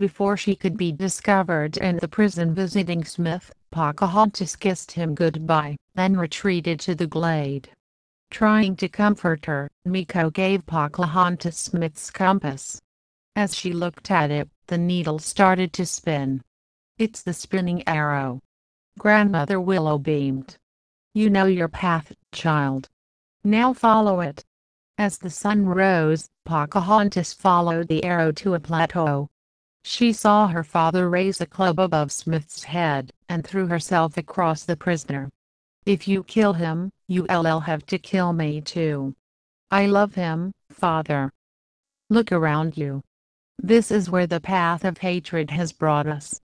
before she could be discovered in the prison visiting Smith, Pocahontas kissed him goodbye, then retreated to the glade. Trying to comfort her, Meeko gave Pocahontas Smith's compass. As she looked at it, the needle started to spin. "It's the spinning arrow." Grandmother Willow beamed. "You know your path, child. Now follow it." As the sun rose, Pocahontas followed the arrow to a plateau. She saw her father raise a club above Smith's head, and threw herself across the prisoner. "If you kill him, you'll have to kill me too. I love him, father. Look around you. This is where the path of hatred has brought us.